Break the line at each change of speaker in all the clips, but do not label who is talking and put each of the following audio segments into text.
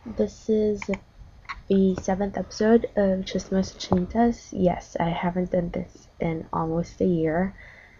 This is the seventh episode of Chismos Chinitas. Yes, I haven't done this in almost a year.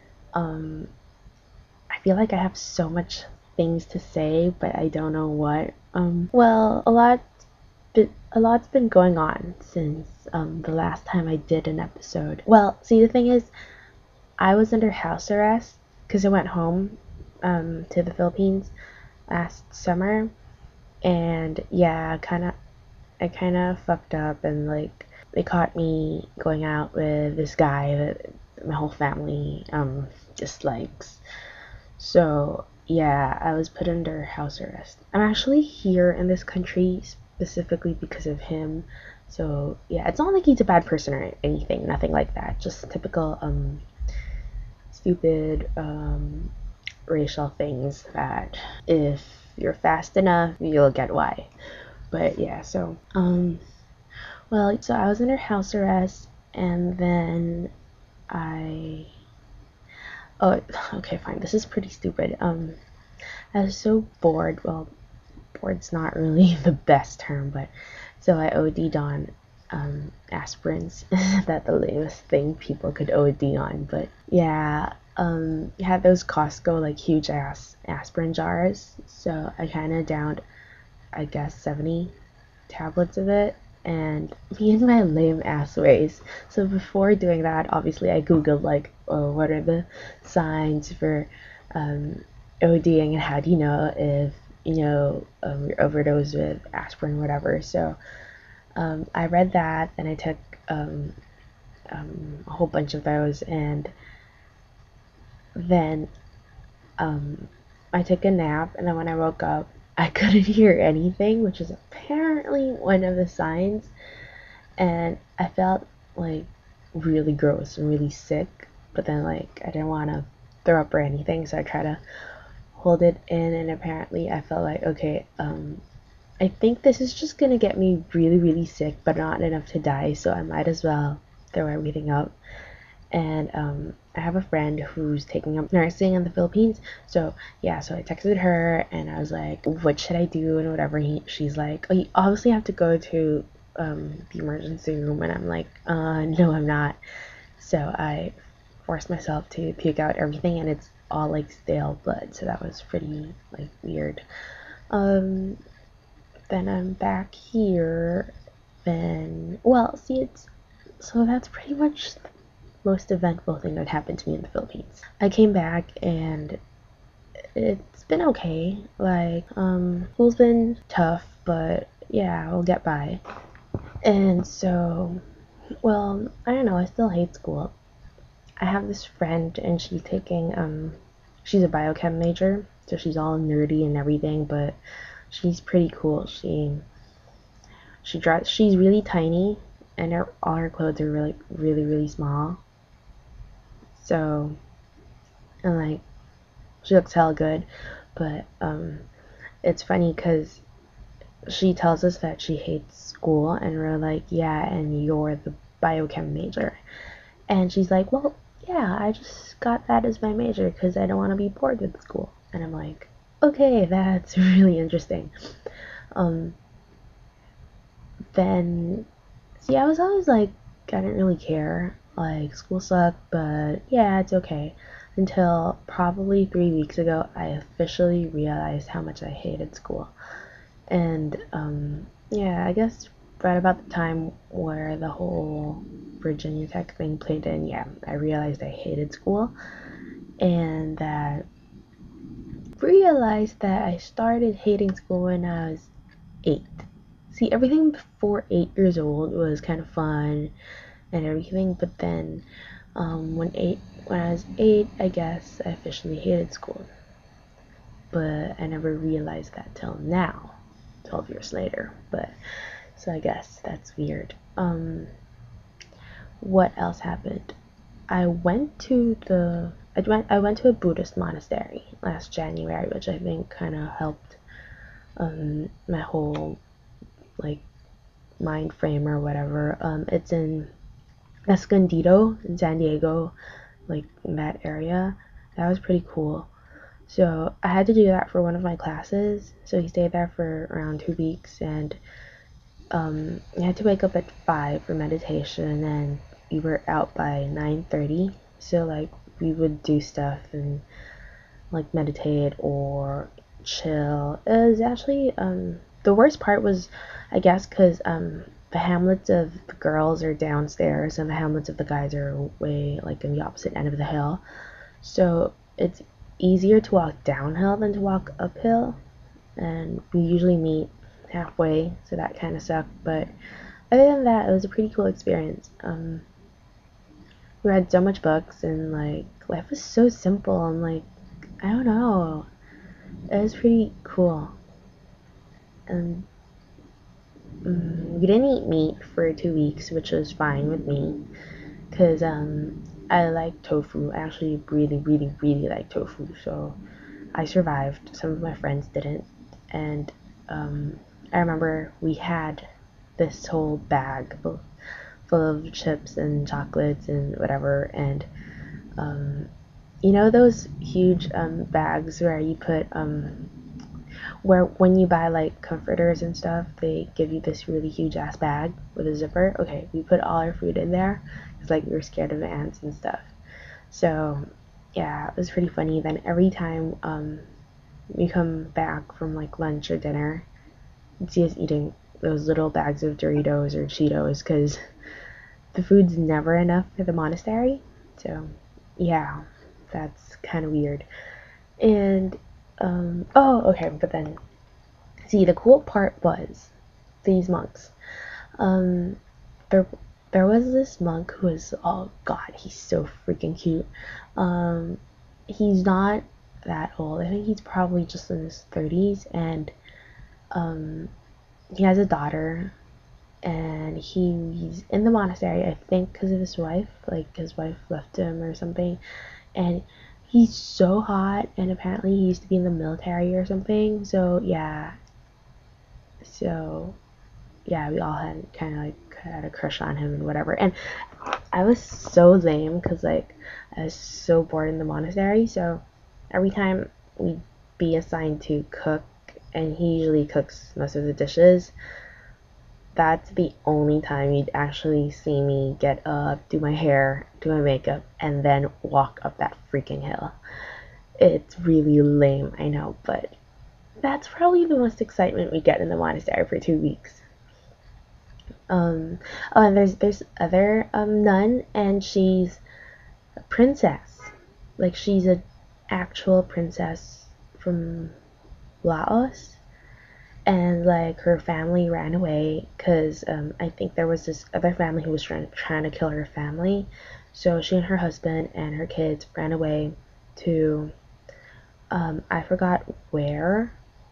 I feel like I have so much things to say, but I don't know what. Well, a lot's been going on since the last time I did an episode. Well, see, the thing is, I was under house arrest because I went home to the Philippines last summer, and yeah, I kind of fucked up, and like they caught me going out with this guy that my whole family dislikes. So yeah, I was put under house arrest. I'm actually here in this country specifically because of him. So yeah, it's not like he's a bad person or anything, nothing like that. Just typical stupid racial things that if you're fast enough, you'll get why. But yeah, so I was under house arrest, and then I. Oh, okay, fine. This is pretty stupid. I was so bored. Well, bored's not really the best term, but so I OD'd on aspirins. That's the latest thing people could OD on, but yeah. You had those Costco like huge ass aspirin jars, so I kind of downed, I guess, 70 tablets of it, and me and my lame ass ways. So before doing that, obviously I googled like, oh, what are the signs for ODing, and how do you know if you're overdosed with aspirin, whatever. So I read that, and I took a whole bunch of those, and then I took a nap, and then when I woke up, I couldn't hear anything, which is apparently one of the signs. And I felt like really gross and really sick, but then like I didn't want to throw up or anything, so I tried to hold it in, and apparently I felt like, okay, I think this is just gonna get me really, really sick, but not enough to die, so I might as well throw everything up. And I have a friend who's taking up nursing in the Philippines, so yeah, so I texted her and I was like, what should I do and whatever. She's like, oh, you obviously have to go to the emergency room, and I'm like, no, I'm not. So I forced myself to puke out everything, and it's all like stale blood, so that was pretty like weird. um then I'm back here. Then, well, see, it's so that's pretty much most eventful thing that happened to me in the Philippines. I came back, and it's been okay. Like, school's been tough, but yeah, we'll get by. And so, well, I don't know, I still hate school. I have this friend, and she's a biochem major, so she's all nerdy and everything, but she's pretty cool. She's really tiny, and all her clothes are really, really, really small. So, and like, she looks hella good, but it's funny because she tells us that she hates school, and we're like, yeah, and you're the biochem major. And she's like, well, yeah, I just got that as my major because I don't want to be bored with school. And I'm like, okay, that's really interesting. Um, then, see, I was always like, I didn't really care. Like, school sucked, but yeah, it's okay. Until probably 3 weeks ago, I officially realized how much I hated school. And yeah, I guess right about the time where the whole Virginia Tech thing played in, yeah, I realized I hated school, and that realized that I started hating school when I was 8. See, everything before 8 years old was kind of fun and everything, but then when I was 8, I guess I officially hated school. But I never realized that till now, 12 years later. But so I guess that's weird. What else happened? I went to a Buddhist monastery last January, which I think kind of helped my whole like mind frame or whatever. It's in Escondido in San Diego, like in that area. That was pretty cool. So I had to do that for one of my classes. So he stayed there for around 2 weeks, and I had to wake up at 5 for meditation, and we were out by 9:30. So like we would do stuff and like meditate or chill. It was actually the worst part was, I guess, because the hamlets of the girls are downstairs and the hamlets of the guys are way like in the opposite end of the hill. So it's easier to walk downhill than to walk uphill, and we usually meet halfway, so that kind of sucked. But other than that, it was a pretty cool experience. We read so much books, and like life was so simple, and like I don't know, it was pretty cool. And we didn't eat meat for 2 weeks, which was fine with me, because I like tofu. I actually really, really, really like tofu, so I survived. Some of my friends didn't, and I remember we had this whole bag full of chips and chocolates and whatever, and you know those huge bags where you put where when you buy like comforters and stuff, they give you this really huge ass bag with a zipper. Okay, we put all our food in there because like we were scared of ants and stuff. So yeah, it was pretty funny. Then every time we come back from like lunch or dinner, you'd see us eating those little bags of Doritos or Cheetos because the food's never enough for the monastery. So yeah, that's kind of weird. And oh, okay, but then see, the cool part was these monks. Um, there, there was this monk who was, oh god, he's so freaking cute. Um, he's not that old. I think he's probably just in his 30s, and um, he has a daughter, and he's in the monastery, I think, because of his wife. Like his wife left him or something, and he's so hot. And apparently, he used to be in the military or something. So yeah, we all had kind of like had a crush on him and whatever. And I was so lame because like I was so bored in the monastery. So every time we'd be assigned to cook, and he usually cooks most of the dishes, that's the only time you'd actually see me get up, do my hair, do my makeup, and then walk up that freaking hill. It's really lame, I know, but that's probably the most excitement we get in the monastery for 2 weeks. Oh, and there's other nun, and she's a princess. Like she's an actual princess from Laos, and like her family ran away because I think there was this other family who was trying to kill her family. So she and her husband and her kids ran away to I forgot where.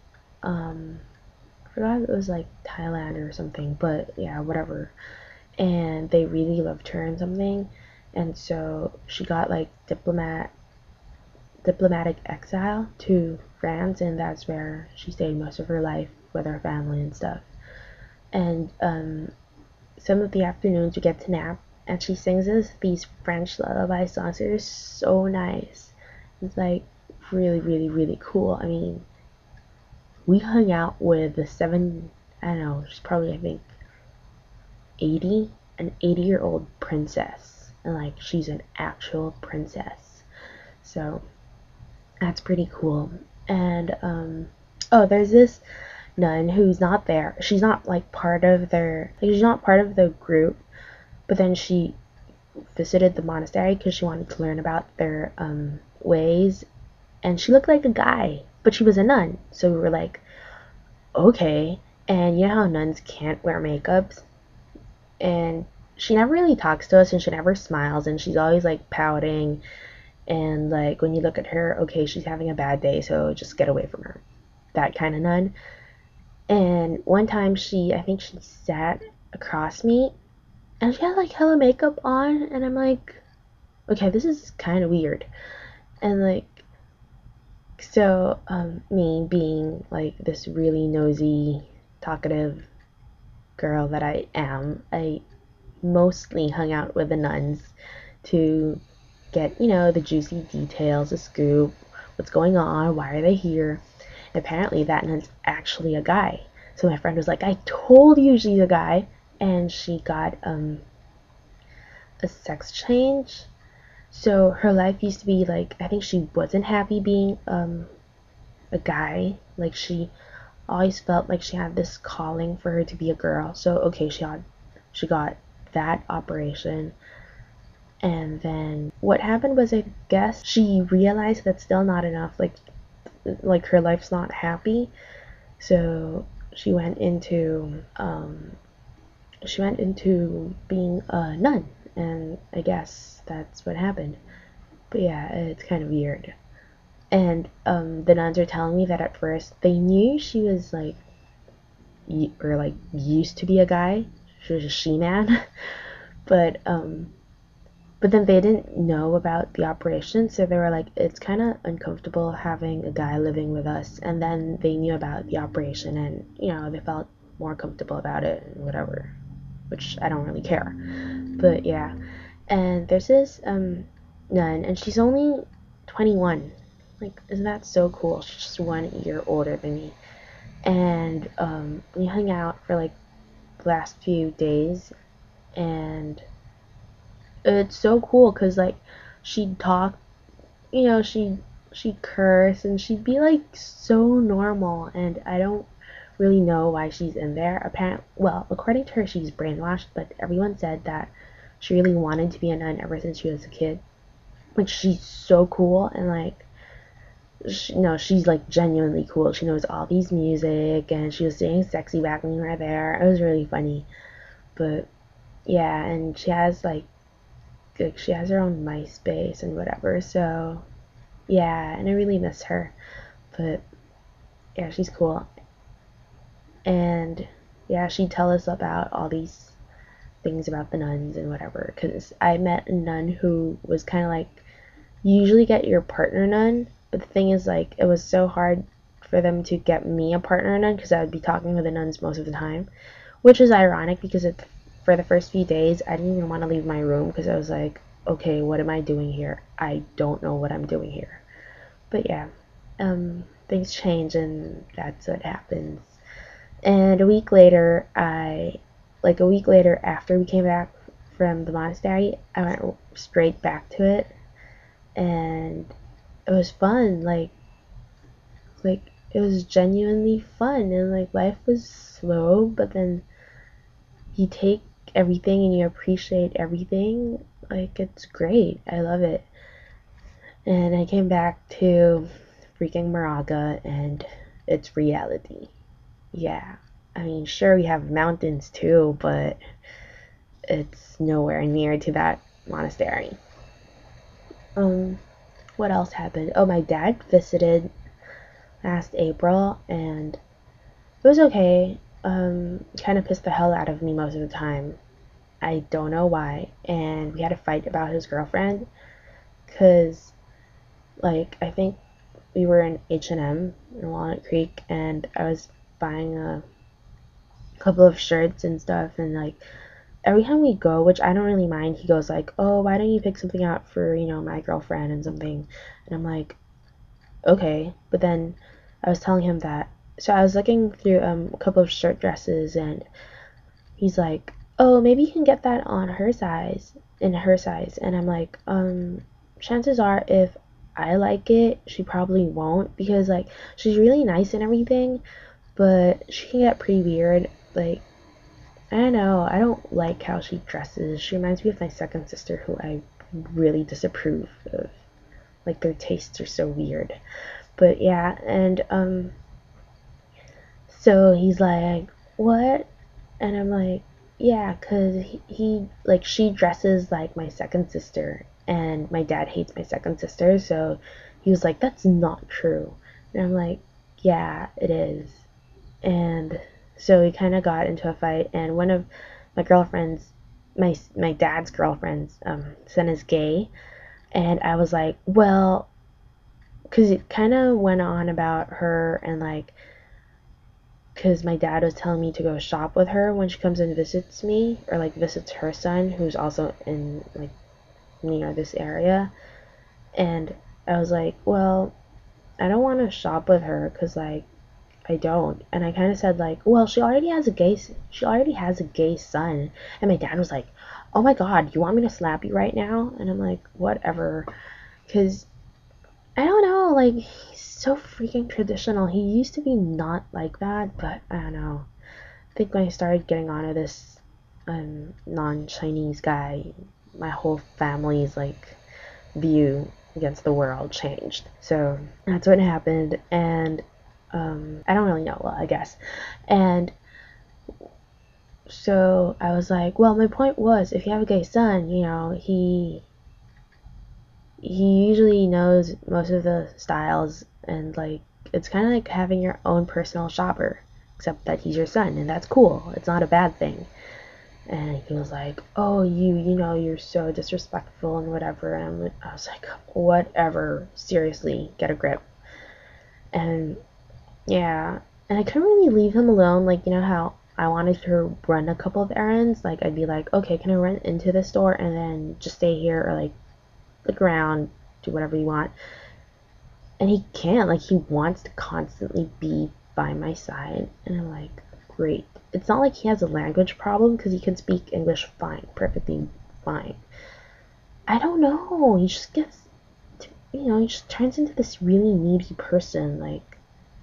I forgot if it was like Thailand or something, but yeah, whatever. And they really loved her and something, and so she got like diplomatic exile to France, and that's where she stayed most of her life with her family and stuff. And some of the afternoons we get to nap, and she sings us these French lullaby songs. They're so nice. It's like really, really, really cool. I mean, we hung out with the seven. I don't know. She's probably, I think, 80, an 80-year-old princess, and like she's an actual princess. So that's pretty cool. And oh, there's this nun who's not there. She's not like part of their, like she's not part of the group, but then she visited the monastery because she wanted to learn about their ways, and she looked like a guy, but she was a nun. So we were like, okay. And you know how nuns can't wear makeup, and she never really talks to us, and she never smiles, and she's always like pouting, and like when you look at her, okay, she's having a bad day, so just get away from her, that kind of nun. And one time I think she sat across me, and she had like hella makeup on, and I'm like, okay, this is kind of weird. And like, so me being like this really nosy, talkative girl that I am, I mostly hung out with the nuns to get, the juicy details, the scoop, what's going on? Why are they here? And apparently that nun's actually a guy. So my friend was like, I told you she's a guy. And she got a sex change. So her life used to be like, I think she wasn't happy being a guy. Like she always felt like she had this calling for her to be a girl. So okay, she got that operation. And then what happened was, I guess she realized that's still not enough. Like her life's not happy. So she went into being a nun, and I guess that's what happened. But yeah, it's kind of weird. And the nuns are telling me that at first they knew she was like, or like used to be a guy. She was a she-man, but but then they didn't know about the operation, so they were like, it's kind of uncomfortable having a guy living with us. And then they knew about the operation, and they felt more comfortable about it and whatever, which I don't really care. But yeah, and there's this nun, and she's only 21. Like, isn't that so cool? She's just 1 year older than me. And we hung out for like the last few days, and it's so cool because like she'd talk, she'd curse, and she'd be like so normal, and I don't really know why she's in there. Apparently, well, according to her, she's brainwashed, but everyone said that she really wanted to be a nun ever since she was a kid. Like, she's so cool, and like no, she's like genuinely cool. She knows all these music, and she was saying sexy back when we were there. It was really funny. But yeah, and she has her own MySpace and whatever. So yeah, and I really miss her. But yeah, she's cool. And yeah, she'd tell us about all these things about the nuns and whatever. Because I met a nun who was kind of like, you usually get your partner nun, but the thing is, like, it was so hard for them to get me a partner nun because I would be talking with the nuns most of the time, which is ironic because for the first few days I didn't even want to leave my room because I was like, okay, what am I doing here? I don't know what I'm doing here. But yeah, things change, and that's what happens. And a week later, after we came back from the monastery, I went straight back to it, and it was fun. Like it was genuinely fun, and like life was slow, but then you take everything and you appreciate everything. Like, it's great. I love it. And I came back to freaking Moraga, and it's reality. Yeah. I mean, sure, we have mountains too, but it's nowhere near to that monastery. What else happened? Oh, my dad visited last April, and it was okay. Kind of pissed the hell out of me most of the time. I don't know why. And we had a fight about his girlfriend, because, like, I think we were in H&M in Walnut Creek, and I was buying a couple of shirts and stuff, and like every time we go, which I don't really mind, he goes like, oh, why don't you pick something out for my girlfriend and something. And I'm like, okay. But then I was telling him that, so I was looking through a couple of shirt dresses, and he's like, oh, maybe you can get that on her size, in her size. And I'm like, chances are, if I like it, she probably won't, because like she's really nice and everything, but she can get pretty weird. Like, I don't know, I don't like how she dresses. She reminds me of my second sister, who I really disapprove of. Like, their tastes are so weird. But yeah, and so he's like, what? And I'm like, yeah, cause he like, she dresses like my second sister, and my dad hates my second sister. So he was like, that's not true. And I'm like, yeah, it is. And so we kind of got into a fight, and one of my girlfriends, my dad's girlfriends, son is gay, and I was like, well, because it kind of went on about her, and like, because my dad was telling me to go shop with her when she comes and visits me, or like visits her son, who's also in like near this area. And I was like, well, I don't want to shop with her because like I don't. And I kind of said like, well, she already has a gay son. And my dad was like, oh my god, you want me to slap you right now? And I'm like, whatever. Because I don't know, like he's so freaking traditional. He used to be not like that, but I don't know. I think when I started getting onto this non-Chinese guy, my whole family's like view against the world changed. So that's what happened, and I don't really know. Well, I guess, and so I was like, well, my point was, if you have a gay son, you know, he usually knows most of the styles, and like it's kind of like having your own personal shopper, except that he's your son, and that's cool. It's not a bad thing. And he was like, oh, you know, you're so disrespectful and whatever. And I was like, whatever, seriously, get a grip. And yeah, and I couldn't really leave him alone. Like, you know how I wanted to run a couple of errands? Like, I'd be like, okay, can I run into the store and then just stay here, or like look around, do whatever you want. And he can't. Like, he wants to constantly be by my side. And I'm like, great. It's not like he has a language problem because he can speak English fine, perfectly fine. I don't know. He just gets, he just turns into this really needy person. Like,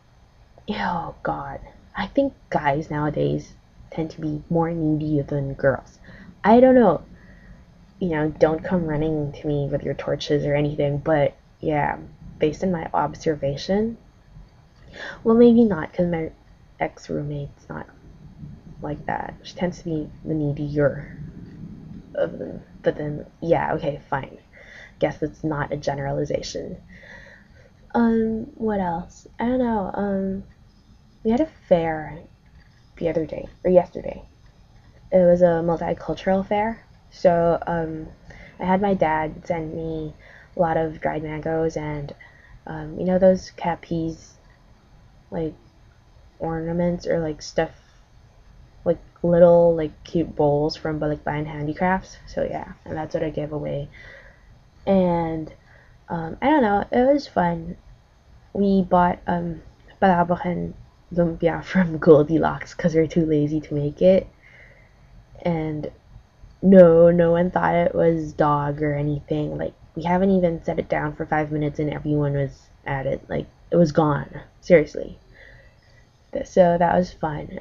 oh god. I think guys nowadays tend to be more needy than girls. I don't know. Don't come running to me with your torches or anything, but yeah, based on my observation, well, maybe not, because my ex-roommate's not like that. She tends to be the needier of them. But then, yeah, okay, fine. Guess it's not a generalization. What else? I don't know. We had a fair the other day, or yesterday. It was a multicultural fair. So, I had my dad send me a lot of dried mangoes and, those capes, like, ornaments or, like, stuff, like, little, like, cute bowls from, like, Blind Handicrafts. So, yeah, and that's what I gave away. And, I don't know, it was fun. We bought, palabok and lumpia from Goldilocks because we are too lazy to make it. And no one thought it was dog or anything. Like, we haven't even set it down for 5 minutes and everyone was at it. Like, it was gone. Seriously. So that was fun.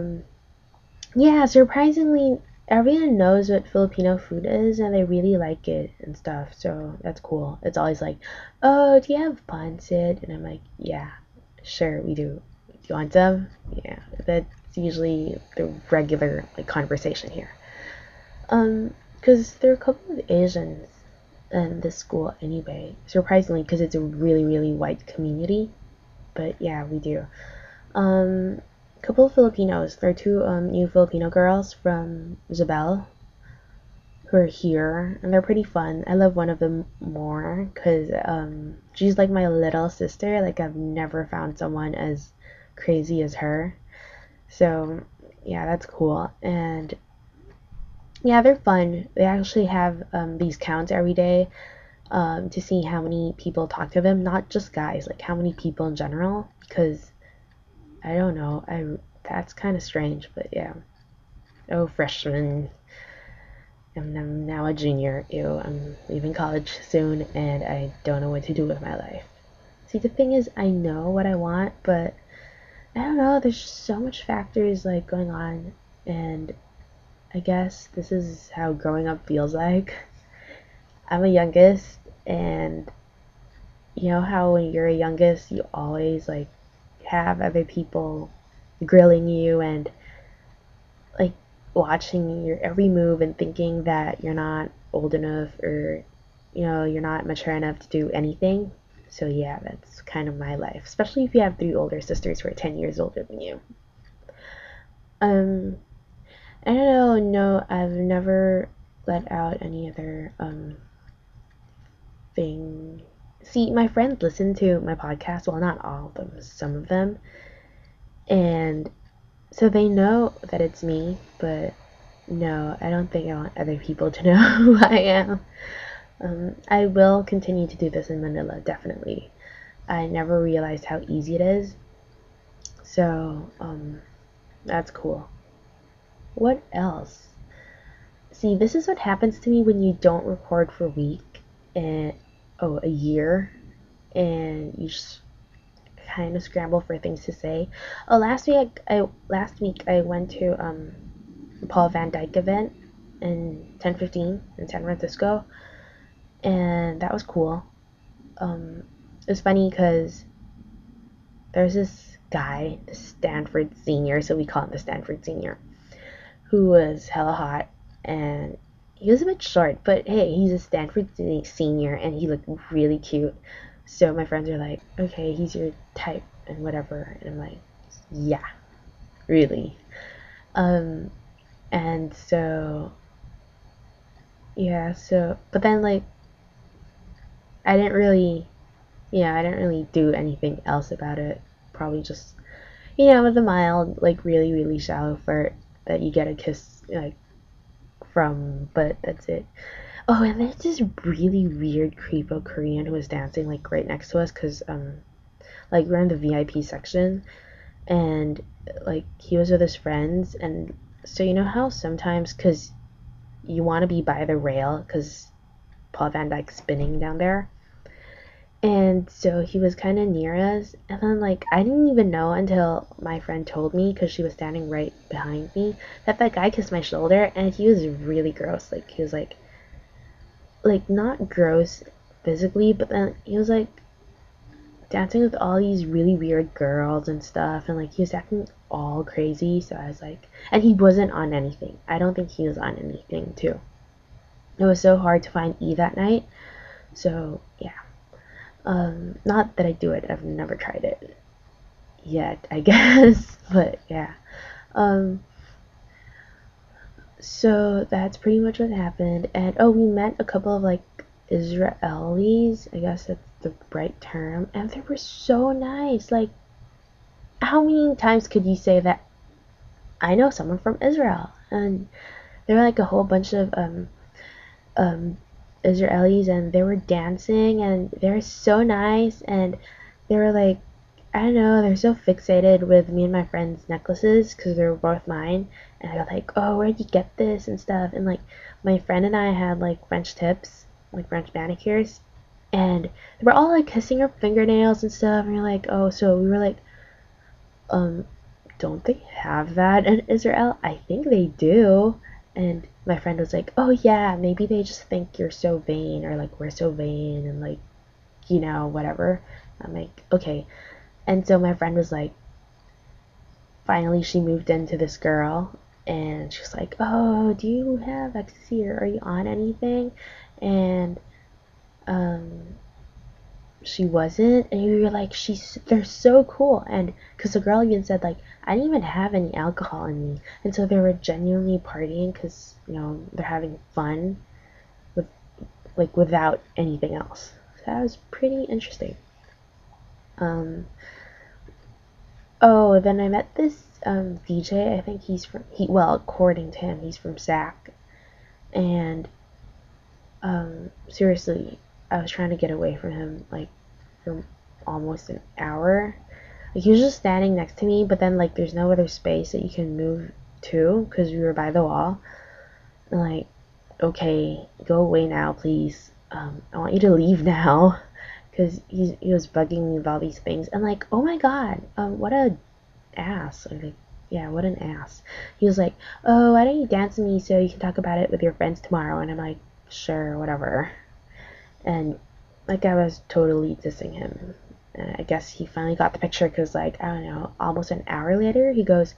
Yeah, surprisingly, everyone knows what Filipino food is and they really like it and stuff. So that's cool. It's always like, oh, do you have pancit? And I'm like, yeah, sure, we do. Do you want some? Yeah, that's usually the regular like conversation here. Because there are a couple of Asians in this school anyway. Surprisingly, because it's a really, really white community. But yeah, we do. A couple of Filipinos. There are two new Filipino girls from Zabel who are here, and they're pretty fun. I love one of them more because she's like my little sister. Like, I've never found someone as crazy as her. So yeah, that's cool. And yeah, they're fun. They actually have these counts every day to see how many people talk to them, not just guys, like how many people in general. Because I don't know, that's kind of strange, but yeah. Oh, freshman. I'm now a junior. Ew, I'm leaving college soon, and I don't know what to do with my life. See, the thing is, I know what I want, but I don't know. There's just so much factors like going on, and I guess this is how growing up feels like. I'm a youngest, and you know how when you're a youngest, you always like have other people grilling you and like watching your every move and thinking that you're not old enough or you're not mature enough to do anything. So yeah, that's kind of my life, especially if you have three older sisters who are 10 years older than you. um I don't know. No, I've never let out any other thing. See, my friends listen to my podcast. Well, not all of them, some of them, and so they know that it's me. But no, I don't think I want other people to know who I am. I will continue to do this in Manila, definitely, I never realized how easy it is. So, that's cool. What else? See, this is what happens to me when you don't record for a week and a year, and you just kind of scramble for things to say. Oh, last week I went to Paul Van Dyke event in 10:15 in San Francisco, and that was cool. It was funny because there's this guy, the Stanford senior, so we call him the Stanford senior, who was hella hot, and he was a bit short, but hey, he's a Stanford senior, and he looked really cute. So my friends are like, okay, he's your type, and whatever, and I'm like, yeah, really. Um, and so, yeah, so, but then, like, I didn't really, I didn't really do anything else about it. Probably just, with a mild, like, really, really shallow flirt that you get a kiss, like, from, but that's it. Oh, and there's this really weird creepo Korean who was dancing, like, right next to us, because, like, we're in the VIP section, and, like, he was with his friends, and so you know how sometimes, because you want to be by the rail, because Paul Van Dyke's spinning down there, and so he was kind of near us, and then, like, I didn't even know until my friend told me, because she was standing right behind me, that guy kissed my shoulder, and he was really gross. Like, he was, like, not gross physically, but then he was, like, dancing with all these really weird girls and stuff, and, like, he was acting all crazy, so I was like, and he wasn't on anything. I don't think he was on anything, too. It was so hard to find E that night, so, yeah. Not that I do it, I've never tried it yet, I guess, but, yeah. So that's pretty much what happened, and, we met a couple of, like, Israelis, I guess that's the right term, and they were so nice. Like, how many times could you say that I know someone from Israel? And there were, like, a whole bunch of um, Israelis, and they were dancing, and they were so nice, and they were like, I don't know, they're so fixated with me and my friend's necklaces because they were both mine, and I was like, oh, where'd you get this and stuff, and, like, my friend and I had, like, French tips, like, French manicures, and they were all, like, kissing her fingernails and stuff, and we were like, oh, so we were like, um, don't they have that in Israel? I think they do. And my friend was like, oh yeah, maybe they just think you're so vain, or like we're so vain, and like, whatever. I'm like, okay. And so my friend was like, finally she moved into this girl, and she's like, oh, do you have ecstasy, or are you on anything? And she wasn't, and we were like, they're so cool. And because the girl even said, like, I didn't even have any alcohol in me, and so they were genuinely partying because they're having fun with, like, without anything else. So that was pretty interesting. Oh, then I met this DJ. I think well, according to him, he's from SAC, and seriously, I was trying to get away from him, like, for almost an hour. Like, he was just standing next to me, but then, like, there's no other space that you can move to because we were by the wall. And, like, okay, go away now, please. I want you to leave now, because he was bugging me with all these things. And, like, oh my god, what a ass. I'm like, yeah, what an ass. He was like, oh, why don't you dance with me so you can talk about it with your friends tomorrow? And I'm like, sure, whatever. And, like, I was totally dissing him. And I guess he finally got the picture because, like, I don't know, almost an hour later, he goes,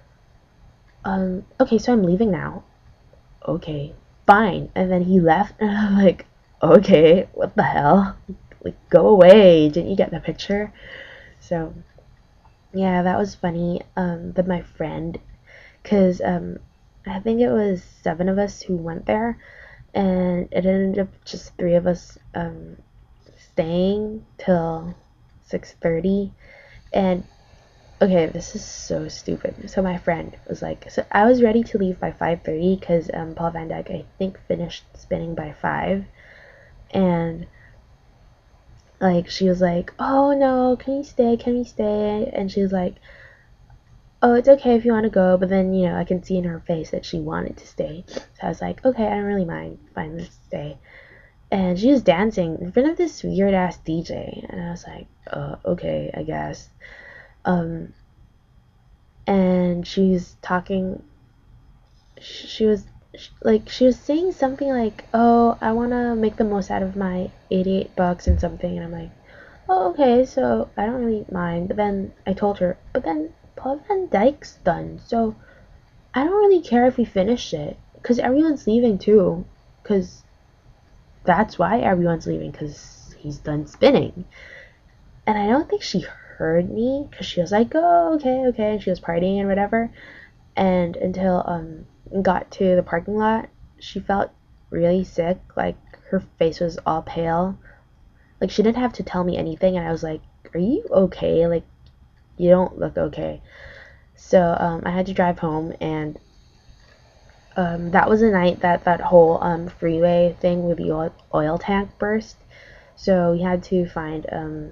okay, so I'm leaving now. Okay, fine. And then he left, and I'm like, okay, what the hell? Like, go away. Didn't you get the picture? So, yeah, that was funny. But my friend, because, I think it was 7 of us who went there, and it ended up just 3 of us, staying till 6:30, and okay, this is so stupid. So my friend was like, so I was ready to leave by 5:30 because Paul Van Dyke, I think, finished spinning by 5, and Like, she was like, oh no, can we stay? And she was like, oh, it's okay if you want to go, but then, I can see in her face that she wanted to stay. So I was like, okay, I don't really mind, fine, let's stay. And she was dancing in front of this weird ass DJ, and I was like, okay, I guess. Um, and she's talking, she was she was saying something like, oh, I want to make the most out of my $88 and something. And I'm like, oh, okay, so I don't really mind. But then I told her, but then Paul Van Dyke's done, so I don't really care if we finish it, because everyone's leaving too, because that's why everyone's leaving, because he's done spinning. And I don't think she heard me, because she was like, oh, okay, okay, and she was partying and whatever. And until got to the parking lot, she felt really sick. Like, her face was all pale. Like, she didn't have to tell me anything, and I was like, are you okay? Like, you don't look okay. So I had to drive home, and that was the night that whole freeway thing with the oil tank burst. So we had to find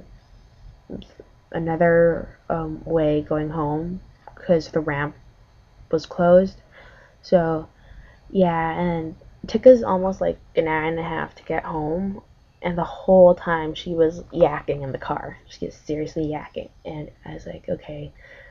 another way going home, because the ramp was closed. So yeah, and it took us almost like an hour and a half to get home. And the whole time she was yakking in the car. She was seriously yakking. And I was like, okay,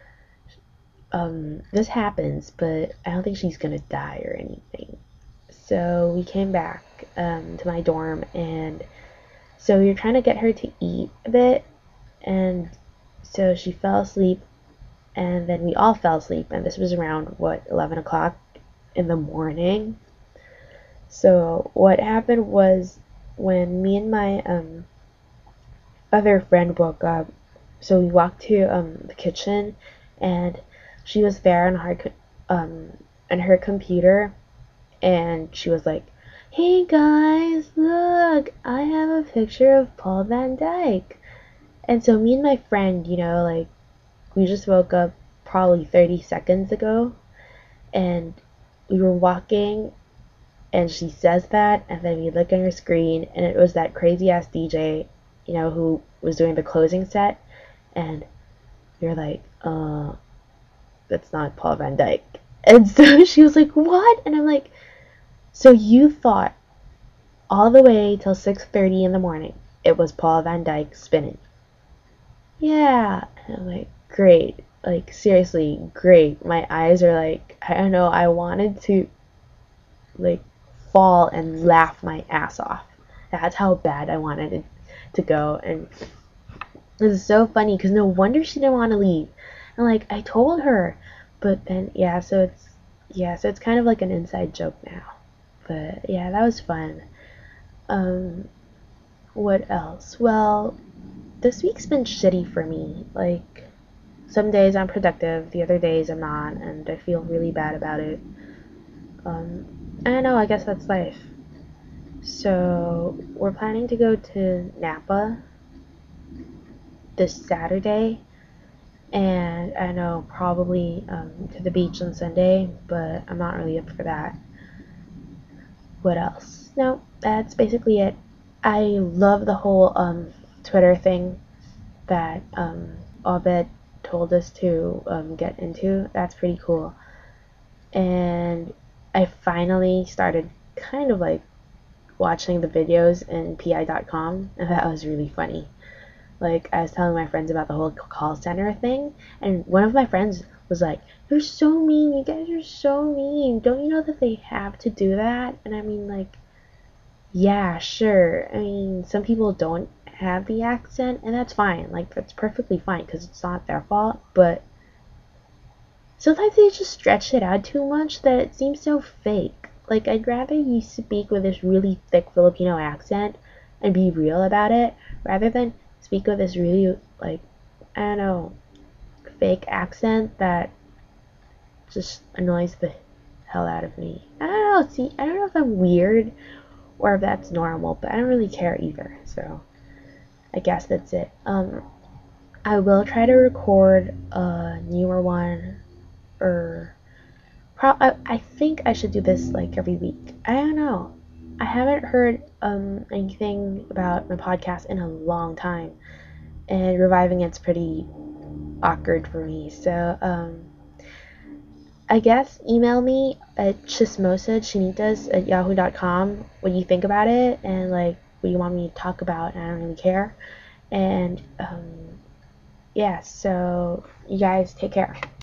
this happens, but I don't think she's gonna die or anything. So we came back to my dorm, and so we were trying to get her to eat a bit, and so she fell asleep, and then we all fell asleep, and this was around, 11 o'clock in the morning. So what happened was, when me and my other friend woke up, so we walked to the kitchen, and she was there on her computer, and she was like, hey guys, look, I have a picture of Paul Van Dyke. And so me and my friend, like, we just woke up probably 30 seconds ago, and we were walking, and she says that, and then we look on her screen, and it was that crazy ass DJ, who was doing the closing set, and you're like, that's not Paul Van Dyke. And so she was like, what? And I'm like, so you thought all the way till 6:30 in the morning it was Paul Van Dyke spinning? Yeah. And I'm like, great. Like, seriously, great. My eyes are like, I don't know, I wanted to, like, fall and laugh my ass off. That's how bad I wanted it to go. And it was so funny, because no wonder she didn't want to leave. And, like, I told her, but then, so it's kind of like an inside joke now. But yeah, that was fun. What else? Well, this week's been shitty for me. Like, some days I'm productive, the other days I'm not, and I feel really bad about it. I don't know, I guess that's life. So, we're planning to go to Napa this Saturday, and I know, probably to the beach on Sunday, but I'm not really up for that. What else? No, that's basically it. I love the whole Twitter thing that Obed told us to get into. That's pretty cool. And I finally started kind of like watching the videos in pi.com, and that was really funny. Like, I was telling my friends about the whole call center thing, and one of my friends was like, you're so mean, you guys are so mean, don't you know that they have to do that? And I mean, like, yeah, sure, I mean, some people don't have the accent, and that's fine, like, that's perfectly fine, because it's not their fault, but sometimes they just stretch it out too much that it seems so fake. Like, I'd rather you speak with this really thick Filipino accent and be real about it, rather than speak with this really, like, I don't know, fake accent that just annoys the hell out of me. I don't know, I don't know if I'm weird or if that's normal, but I don't really care either, so I guess that's it. I will try to record a newer one, or I think I should do this like every week. I don't know. I haven't heard anything about my podcast in a long time, and reviving it's pretty awkward for me. So I guess email me at chismosa@yahoo.com what you think about it and like what you want me to talk about. And I don't really care. And yeah, so you guys take care.